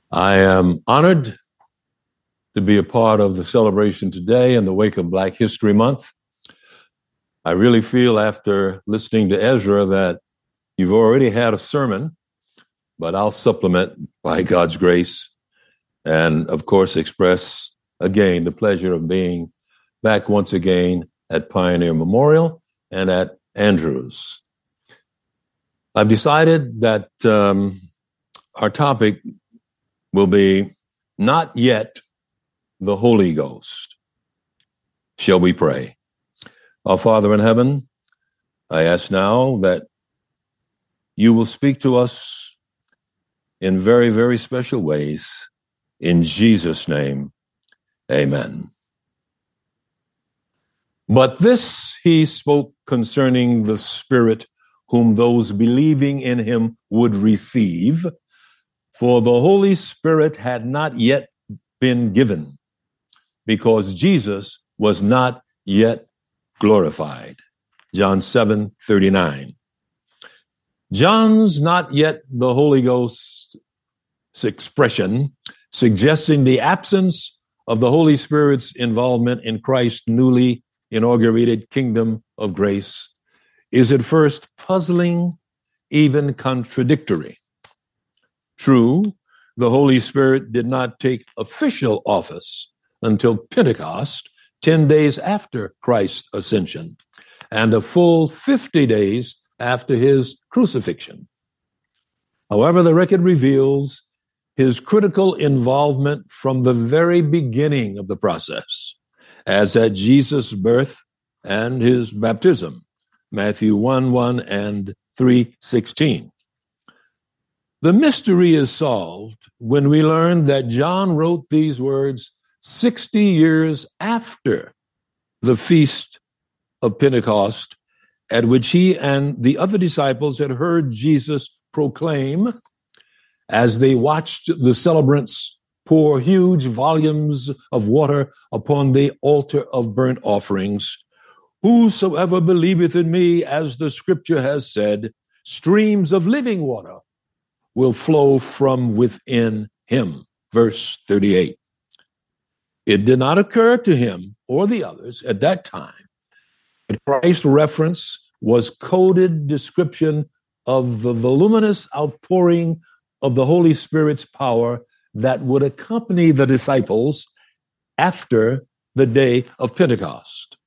I am honored to be a part of the celebration today in the wake of Black History Month. I really feel after listening to Ezra that you've already had a sermon, but I'll supplement by God's grace and, of course, express again the pleasure of being back once again at Pioneer Memorial and at Andrews. I've decided that our topic will be not yet the Holy Ghost. Shall we pray? Our Father in heaven, I ask now that you will speak to us in very, very special ways. In Jesus' name, amen. But this he spoke concerning the Spirit whom those believing in him would receive, for the Holy Spirit had not yet been given, because Jesus was not yet glorified. John 7:39. John's not yet the Holy Ghost's expression, suggesting the absence of the Holy Spirit's involvement in Christ's newly inaugurated kingdom of grace, is at first puzzling, even contradictory. True, the Holy Spirit did not take official office until Pentecost, 10 days after Christ's ascension, and a full 50 days after his crucifixion. However, the record reveals his critical involvement from the very beginning of the process, as at Jesus' birth and his baptism, Matthew 1:1 and 3:16. The mystery is solved when we learn that John wrote these words 60 years after the Feast of Pentecost, at which he and the other disciples had heard Jesus proclaim, as they watched the celebrants pour huge volumes of water upon the altar of burnt offerings, "Whosoever believeth in me, as the scripture has said, streams of living water will flow from within him." Verse 38. It did not occur to him or the others at that time that Christ's reference was coded description of the voluminous outpouring of the Holy Spirit's power that would accompany the disciples after the day of Pentecost.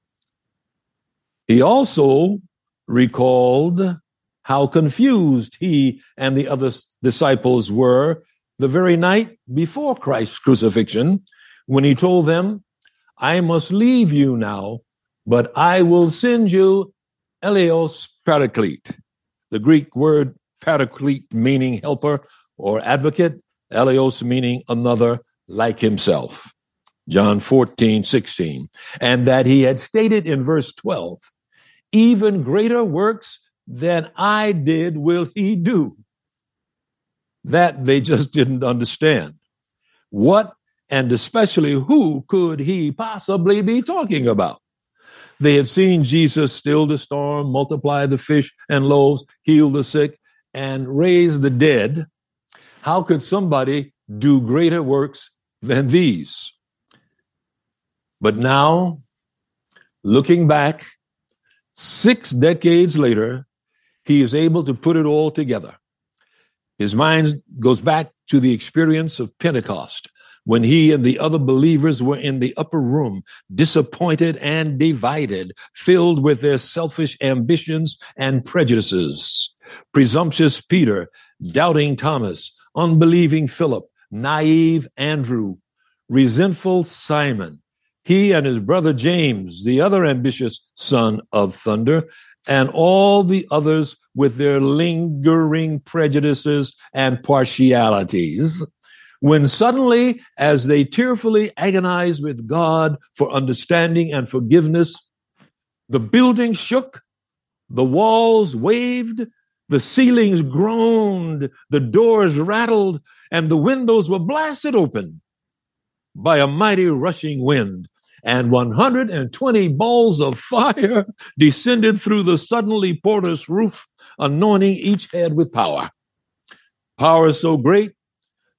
He also recalled how confused he and the other disciples were the very night before Christ's crucifixion, when he told them, "I must leave you now, but I will send you Eleos Paraclete." The Greek word Paraclete meaning helper or advocate, Eleos meaning another like himself. John 14:16. And that he had stated in verse 12, "Even greater works than I did will he do." That they just didn't understand. What and especially who could he possibly be talking about? They had seen Jesus still the storm, multiply the fish and loaves, heal the sick, and raise the dead. How could somebody do greater works than these? But now, looking back, 6 decades later, he is able to put it all together. His mind goes back to the experience of Pentecost, when he and the other believers were in the upper room, disappointed and divided, filled with their selfish ambitions and prejudices. Presumptuous Peter, doubting Thomas, unbelieving Philip, naive Andrew, resentful Simon, he and his brother James, the other ambitious son of thunder, and all the others with their lingering prejudices and partialities. When suddenly, as they tearfully agonize with God for understanding and forgiveness, the building shook, the walls waved, the ceilings groaned, the doors rattled, and the windows were blasted open by a mighty rushing wind, and 120 balls of fire descended through the suddenly porous roof, anointing each head with power. Power so great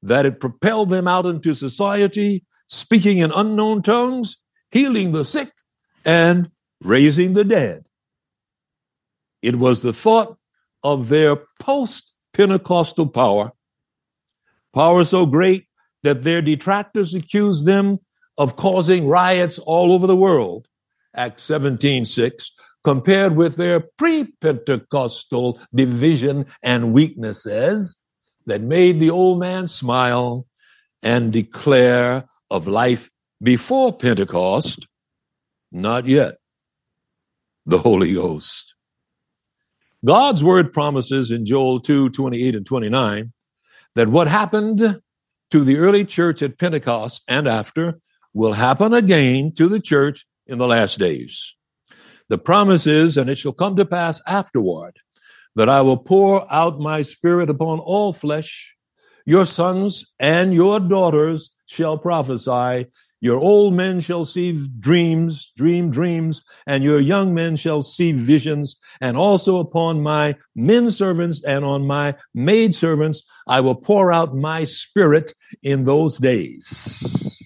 that it propelled them out into society, speaking in unknown tongues, healing the sick, and raising the dead. It was the thought of their post-Pentecostal power so great that their detractors accused them of causing riots all over the world, Acts 17:6, compared with their pre-Pentecostal division and weaknesses that made the old man smile and declare of life before Pentecost, not yet the Holy Ghost. God's word promises in Joel 2:28 and 29 that what happened to the early church at Pentecost and after will happen again to the church in the last days. The promise is, and it shall come to pass afterward, that I will pour out my spirit upon all flesh. Your sons and your daughters shall prophesy. Your old men shall see dreams, and your young men shall see visions. And also upon my men servants and on my maid servants, I will pour out my spirit in those days.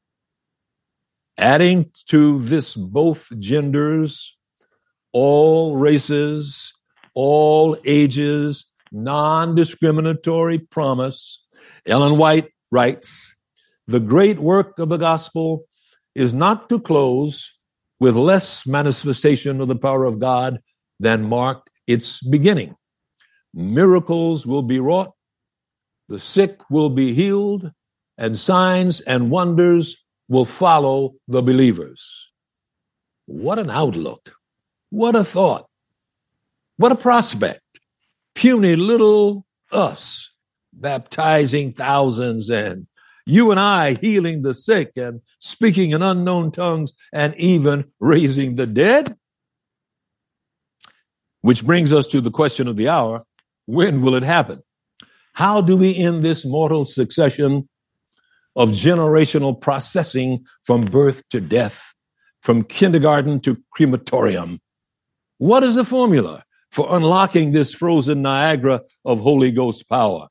Adding to this both genders, all races, all ages, non-discriminatory promise, Ellen White writes, the great work of the gospel is not to close with less manifestation of the power of God than marked its beginning. Miracles will be wrought, the sick will be healed, and signs and wonders will follow the believers. What an outlook. What a thought. What a prospect. Puny little us baptizing thousands, and you and I healing the sick and speaking in unknown tongues and even raising the dead. Which brings us to the question of the hour. When will it happen? How do we end this mortal succession of generational processing from birth to death, from kindergarten to crematorium? What is the formula for unlocking this frozen Niagara of Holy Ghost power?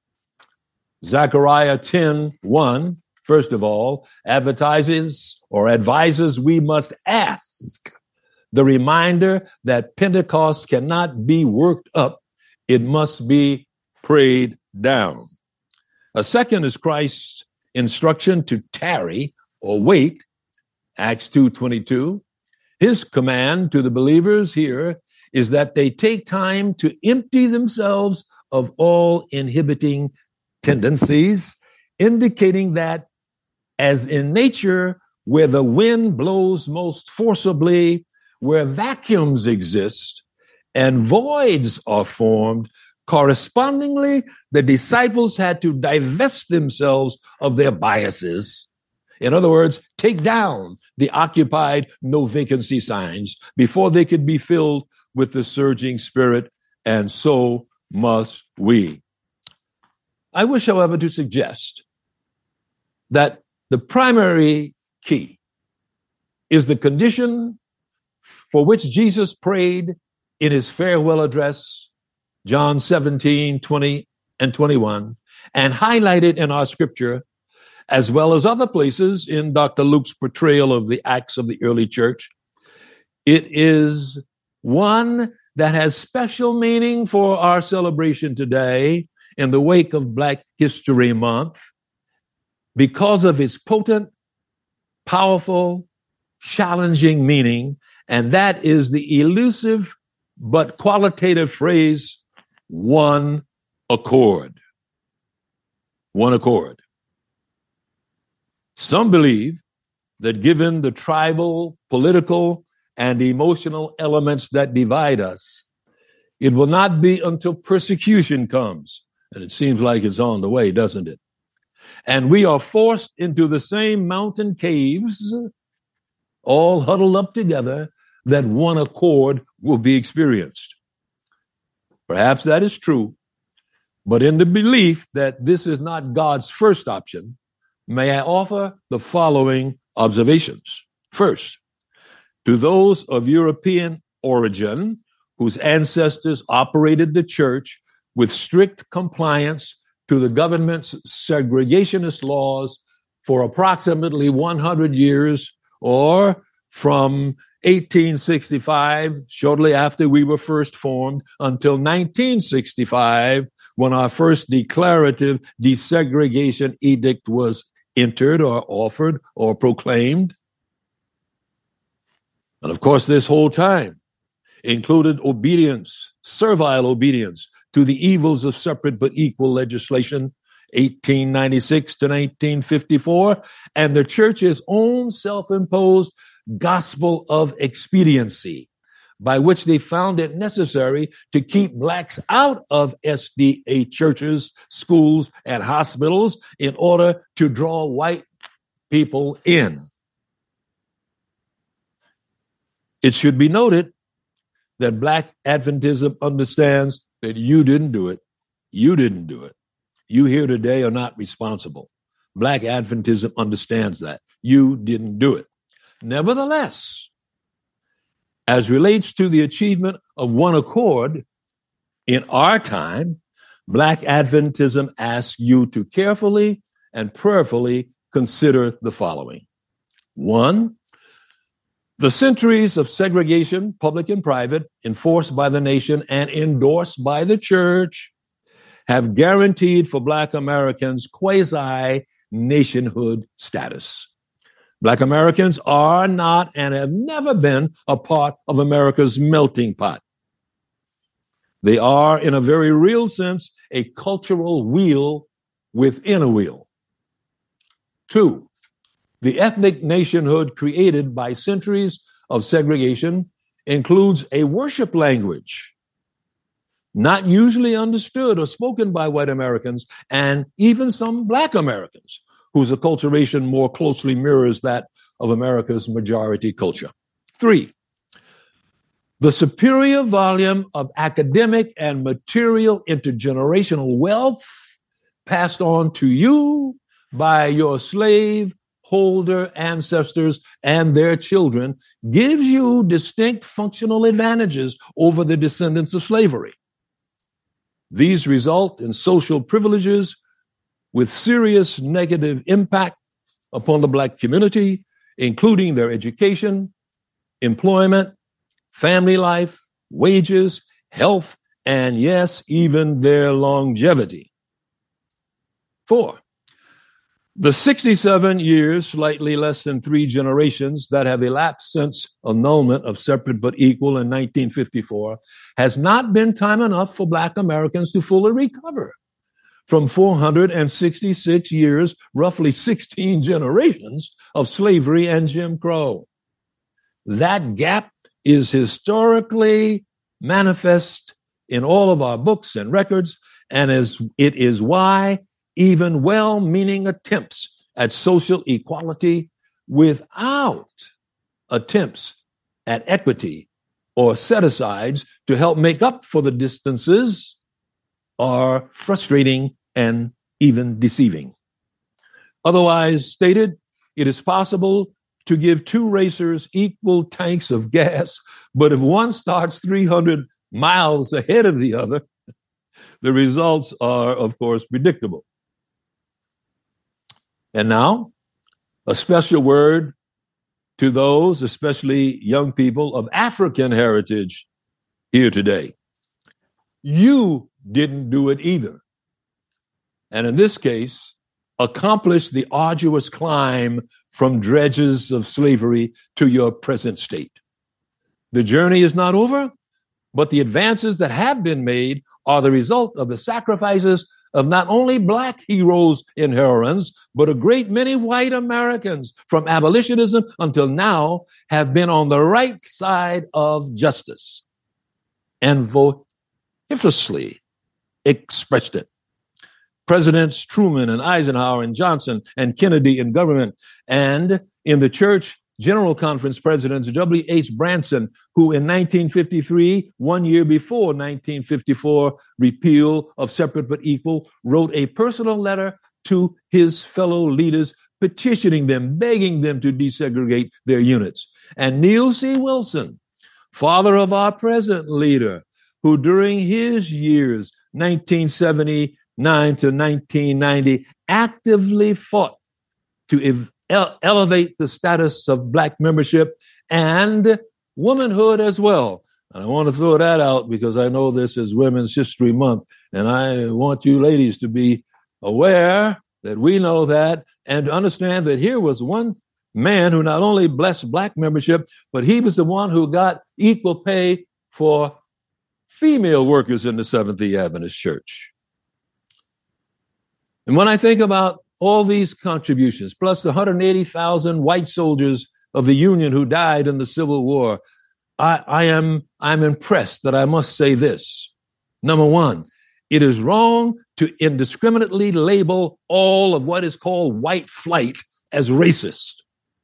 Zechariah 10:1, first of all, advises we must ask. The reminder that Pentecost cannot be worked up, it must be prayed down. A second is Christ's instruction to tarry or wait, Acts 2:22. His command to the believers here is that they take time to empty themselves of all inhibiting tendencies, indicating that as in nature, where the wind blows most forcibly, where vacuums exist and voids are formed, correspondingly, the disciples had to divest themselves of their biases. In other words, take down the occupied no vacancy signs before they could be filled with the surging Spirit, and so must we. I wish, however, to suggest that the primary key is the condition for which Jesus prayed in his farewell address, John 17:20 and 21, and highlighted in our scripture, as well as other places in Dr. Luke's portrayal of the Acts of the early church. It is one that has special meaning for our celebration today in the wake of Black History Month because of its potent, powerful, challenging meaning, and that is the elusive but qualitative phrase, one accord. One accord. Some believe that given the tribal, political, and emotional elements that divide us, it will not be until persecution comes, and it seems like it's on the way, doesn't it? And we are forced into the same mountain caves, all huddled up together, that one accord will be experienced. Perhaps that is true, but in the belief that this is not God's first option, may I offer the following observations. First, to those of European origin whose ancestors operated the church with strict compliance to the government's segregationist laws for approximately 100 years, or from 1865, shortly after we were first formed, until 1965, when our first declarative desegregation edict was entered or offered or proclaimed. And of course, this whole time included obedience, servile obedience to the evils of separate but equal legislation, 1896 to 1954, and the church's own self-imposed gospel of expediency, by which they found it necessary to keep blacks out of SDA churches, schools, and hospitals in order to draw white people in. It should be noted that Black Adventism understands that you didn't do it. You didn't do it. You here today are not responsible. Black Adventism understands that. You didn't do it. Nevertheless, as relates to the achievement of one accord in our time, Black Adventism asks you to carefully and prayerfully consider the following. 1, the centuries of segregation, public and private, enforced by the nation and endorsed by the church, have guaranteed for Black Americans quasi-nationhood status. Black Americans are not and have never been a part of America's melting pot. They are, in a very real sense, a cultural wheel within a wheel. 2, the ethnic nationhood created by centuries of segregation includes a worship language not usually understood or spoken by white Americans, and even some Black Americans, whose acculturation more closely mirrors that of America's majority culture. 3, the superior volume of academic and material intergenerational wealth passed on to you by your slaveholder ancestors and their children gives you distinct functional advantages over the descendants of slavery. These result in social privileges with serious negative impact upon the Black community, including their education, employment, family life, wages, health, and yes, even their longevity. 4, the 67 years, slightly less than 3 generations, that have elapsed since annulment of separate but equal in 1954 has not been time enough for Black Americans to fully recover from 466 years, roughly 16 generations of slavery and Jim Crow. That gap is historically manifest in all of our books and records, and it is why even well-meaning attempts at social equality without attempts at equity or set-asides to help make up for the distances are frustrating and even deceiving. Otherwise stated, it is possible to give 2 racers equal tanks of gas, but if one starts 300 miles ahead of the other, the results are, of course, predictable. And now, a special word to those, especially young people of African heritage here today. You didn't do it either. And in this case, accomplish the arduous climb from dredges of slavery to your present state. The journey is not over, but the advances that have been made are the result of the sacrifices of not only Black heroes and heroines, but a great many white Americans from abolitionism until now have been on the right side of justice and vociferously expressed it. Presidents Truman and Eisenhower and Johnson and Kennedy in government, and in the church, General Conference Presidents W.H. Branson, who in 1953, 1 year before 1954 repeal of separate but equal, wrote a personal letter to his fellow leaders, petitioning them, begging them to desegregate their units. And Neil C. Wilson, father of our present leader, who during his years, 1970 to 1990 actively fought to elevate the status of Black membership and womanhood as well. And I want to throw that out because I know this is Women's History Month, and I want you ladies to be aware that we know that and to understand that here was one man who not only blessed Black membership, but he was the one who got equal pay for female workers in the Seventh-day Adventist Church. And when I think about all these contributions, plus the 180,000 white soldiers of the Union who died in the Civil War, I'm impressed that I must say this. Number one, it is wrong to indiscriminately label all of what is called white flight as racist.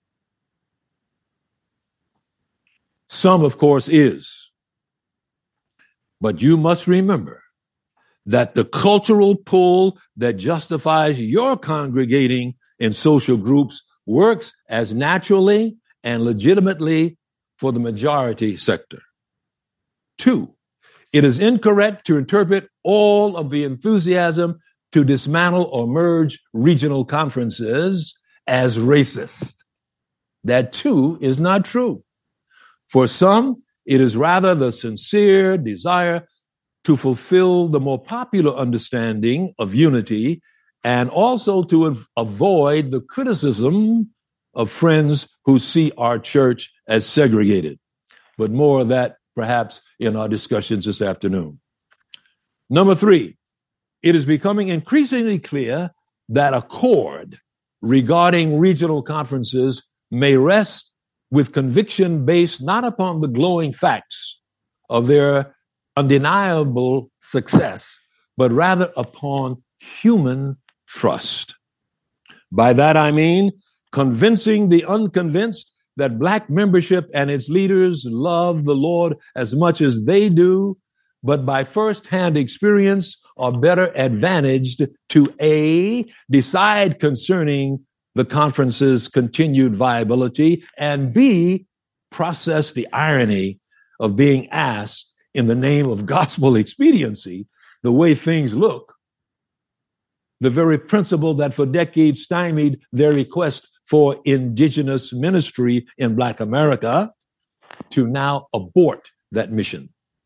Some, of course, is. But you must remember that the cultural pull that justifies your congregating in social groups works as naturally and legitimately for the majority sector. Two, it is incorrect to interpret all of the enthusiasm to dismantle or merge regional conferences as racist. That too is not true. For some, it is rather the sincere desire to fulfill the more popular understanding of unity and also to avoid the criticism of friends who see our church as segregated. But more of that perhaps in our discussions this afternoon. Number three, it is becoming increasingly clear that accord regarding regional conferences may rest with conviction based not upon the glowing facts of their undeniable success, but rather upon human trust. By that I mean convincing the unconvinced that Black membership and its leaders love the Lord as much as they do, but by firsthand experience are better advantaged to A, decide concerning the conference's continued viability, and B, process the irony of being asked in the name of gospel expediency, the way things look, the very principle that for decades stymied their request for indigenous ministry in Black America, to now abort that mission.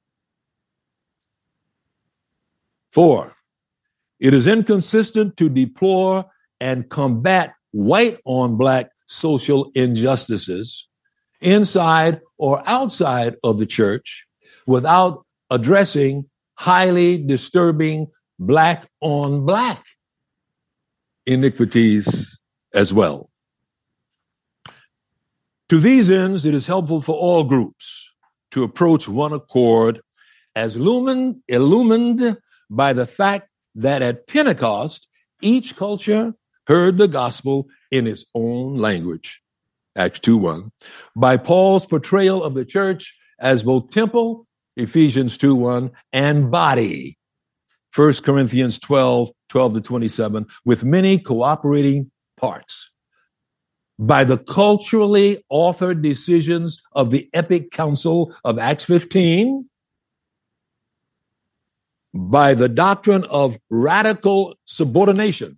4, it is inconsistent to deplore and combat white on Black social injustices inside or outside of the church without addressing highly disturbing Black on Black iniquities as well. To these ends, it is helpful for all groups to approach one accord as illumined by the fact that at Pentecost, each culture heard the gospel in its own language, Acts 2:1, by Paul's portrayal of the church as both temple, Ephesians 2:1, and body, 1 Corinthians 12:12-27, with many cooperating parts. By the culturally authored decisions of the Epic Council of Acts 15, by the doctrine of radical subordination,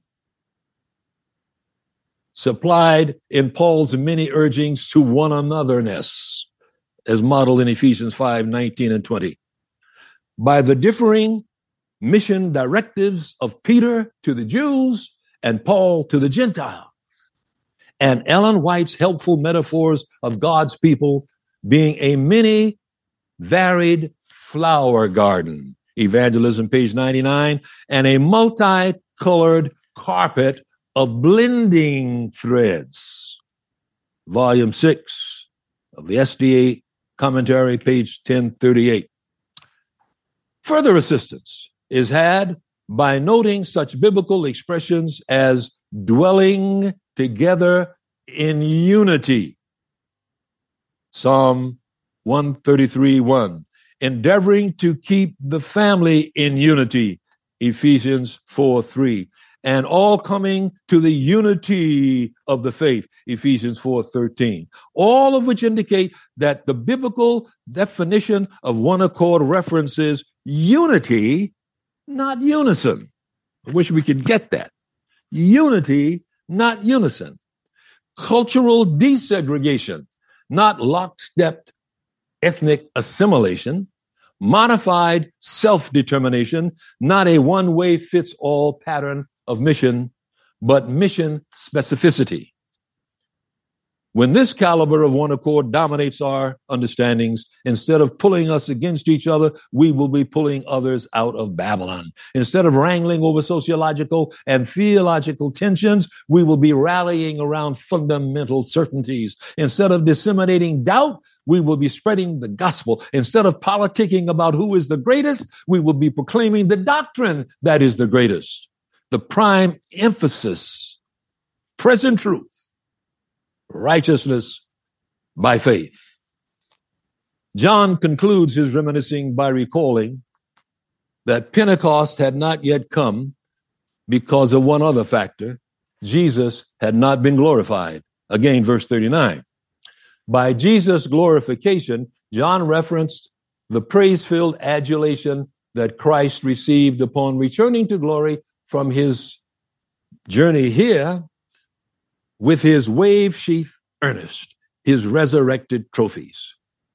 supplied in Paul's many urgings to one anotherness, as modeled in Ephesians 5:19 and 20, by the differing mission directives of Peter to the Jews and Paul to the Gentiles, and Ellen White's helpful metaphors of God's people being a many varied flower garden, Evangelism, page 99, and a multicolored carpet of blending threads, volume 6 of the SDA commentary, page 1038. Further assistance is had by noting such biblical expressions as dwelling together in unity, Psalm 133:1, endeavoring to keep the family in unity, Ephesians 4:3, and all coming to the unity of the faith, Ephesians 4:13, all of which indicate that the biblical definition of one accord references unity, not unison. I wish we could get that. Unity, not unison. Cultural desegregation, not lockstep ethnic assimilation. Modified self-determination, not a one-way-fits-all pattern of mission, but mission specificity. When this caliber of one accord dominates our understandings, instead of pulling us against each other, we will be pulling others out of Babylon. Instead of wrangling over sociological and theological tensions, we will be rallying around fundamental certainties. Instead of disseminating doubt, we will be spreading the gospel. Instead of politicking about who is the greatest, we will be proclaiming the doctrine that is the greatest. The prime emphasis, present truth, righteousness by faith. John concludes his reminiscing by recalling that Pentecost had not yet come because of one other factor. Jesus had not been glorified. Again, verse 39. By Jesus' glorification, John referenced the praise-filled adulation that Christ received upon returning to glory from his journey here with his wave-sheath earnest, his resurrected trophies.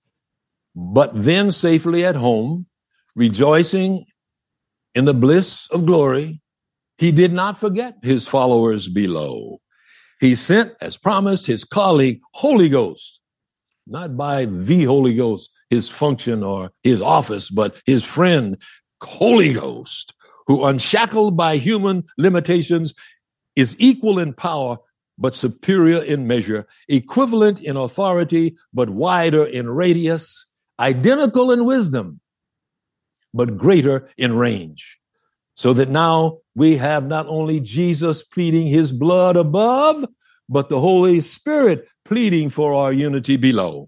But then safely at home, rejoicing in the bliss of glory, he did not forget his followers below. He sent, as promised, his colleague, Holy Ghost, not by the Holy Ghost, his function or his office, but his friend, Holy Ghost, who, unshackled by human limitations, is equal in power, but superior in measure, equivalent in authority, but wider in radius, identical in wisdom, but greater in range. So that now we have not only Jesus pleading his blood above, but the Holy Spirit pleading for our unity below.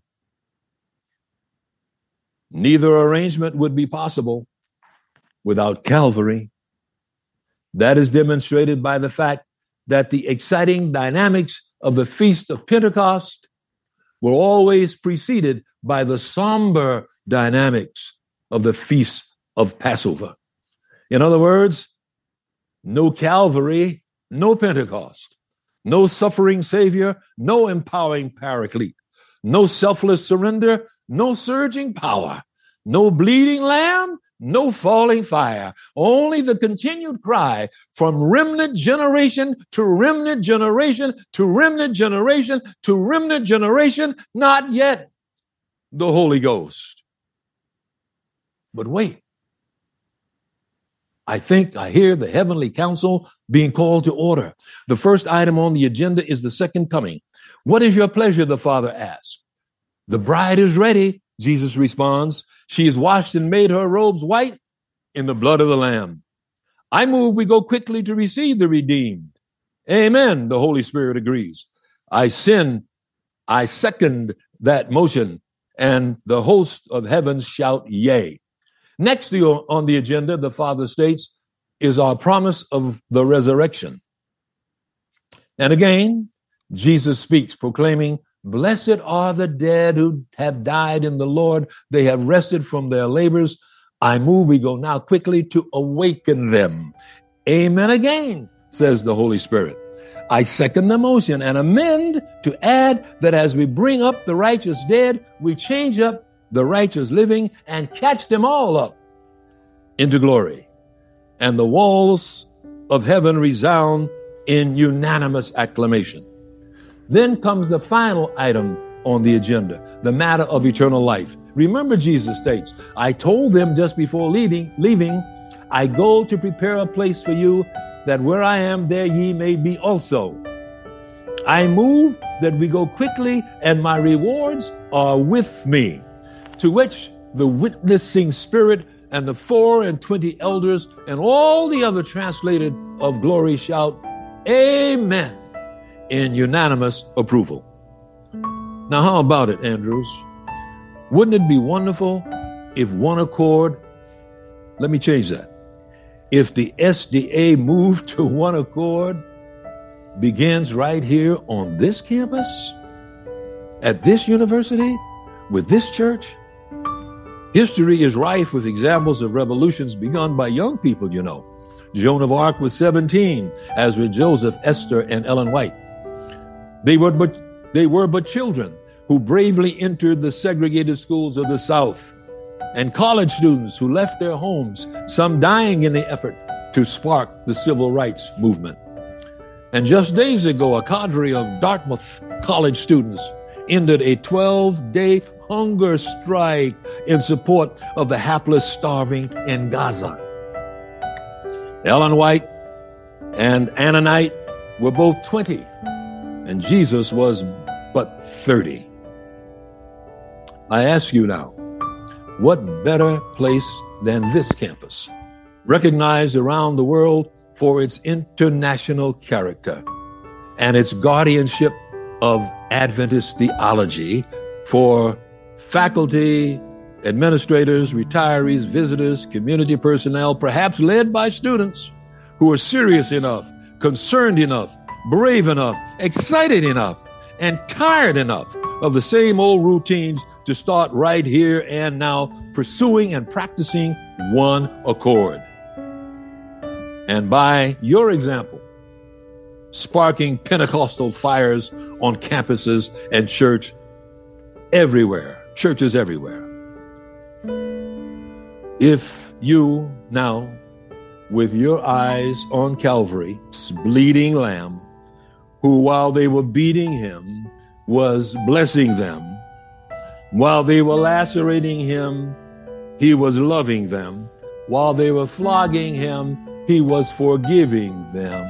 Neither arrangement would be possible without Calvary. That is demonstrated by the fact that the exciting dynamics of the Feast of Pentecost were always preceded by the somber dynamics of the Feast of Passover. In other words, no Calvary, no Pentecost, no suffering Savior, no empowering Paraclete, no selfless surrender, no surging power, no bleeding lamb, no falling fire, only the continued cry from remnant generation to remnant generation to remnant generation to remnant generation, not yet the Holy Ghost. But wait, I think I hear the heavenly council being called to order. The first item on the agenda is the second coming. What is your pleasure? The Father asks. The bride is ready, Jesus responds. She is washed and made her robes white in the blood of the Lamb. I move we go quickly to receive the redeemed. Amen, the Holy Spirit agrees. I second that motion, and the host of heaven shout yea. Next on the agenda, the Father states, is our promise of the resurrection. And again, Jesus speaks, proclaiming, blessed are the dead who have died in the Lord. They have rested from their labors. I move, we go now quickly to awaken them. Amen again, says the Holy Spirit. I second the motion and amend to add that as we bring up the righteous dead, we change up the righteous living and catch them all up into glory. And the walls of heaven resound in unanimous acclamation. Then comes the final item on the agenda, the matter of eternal life. Remember, Jesus states, I told them just before leaving, I go to prepare a place for you, that where I am, there ye may be also. I move that we go quickly, and my rewards are with me. To which the witnessing spirit and the 24 elders and all the other translated of glory shout, Amen, in unanimous approval. Now, how about it, Andrews? Wouldn't it be wonderful if one accord, let me change that. If the SDA move to one accord begins right here on this campus, at this university, with this church. History is rife with examples of revolutions begun by young people, Joan of Arc was 17, as were Joseph, Esther, and Ellen White. They were but children who bravely entered the segregated schools of the South, and college students who left their homes, some dying in the effort to spark the civil rights movement. And just days ago, a cadre of Dartmouth college students ended a 12-day hunger strike in support of the hapless starving in Gaza. Ellen White and Anna Knight were both 20, and Jesus was but 30. I ask you now, what better place than this campus, recognized around the world for its international character and its guardianship of Adventist theology for faculty, administrators, retirees, visitors, community personnel, perhaps led by students who are serious enough, concerned enough, brave enough, excited enough, and tired enough of the same old routines to start right here and now, pursuing and practicing one accord. And by your example, sparking Pentecostal fires on campuses and churches everywhere. If you now, with your eyes on Calvary's bleeding lamb, who while they were beating him was blessing them, while they were lacerating him, he was loving them, while they were flogging him, he was forgiving them.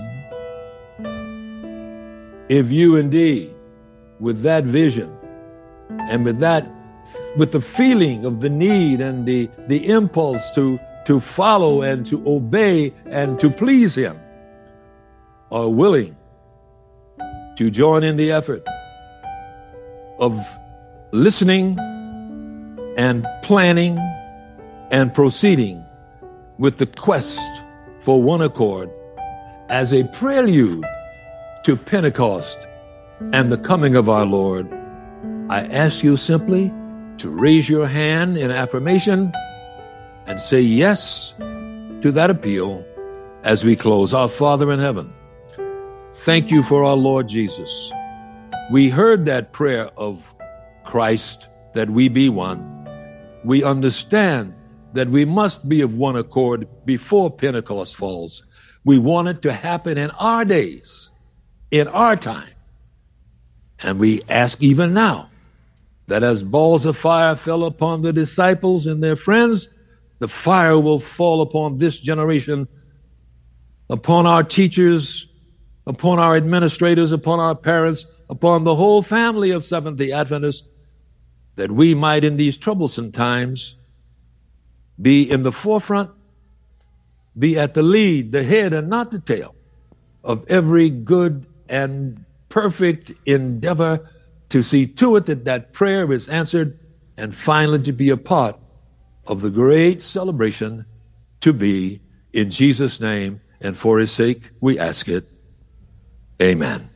If you indeed, with that vision and with the feeling of the need and the impulse to follow and to obey and to please him, are willing to join in the effort of listening and planning and proceeding with the quest for one accord as a prelude to Pentecost and the coming of our Lord, I ask you simply to raise your hand in affirmation and say yes to that appeal as we close. Our Father in heaven, thank you for our Lord Jesus. We heard that prayer of Christ, that we be one. We understand that we must be of one accord before Pentecost falls. We want it to happen in our days, in our time. And we ask even now that as balls of fire fell upon the disciples and their friends, the fire will fall upon this generation, upon our teachers, upon our administrators, upon our parents, upon the whole family of Seventh-day Adventists, that we might in these troublesome times be in the forefront, be at the lead, the head and not the tail of every good and perfect endeavor to see to it that that prayer is answered, and finally to be a part of the great celebration to be. In Jesus' name and for his sake we ask it. Amen.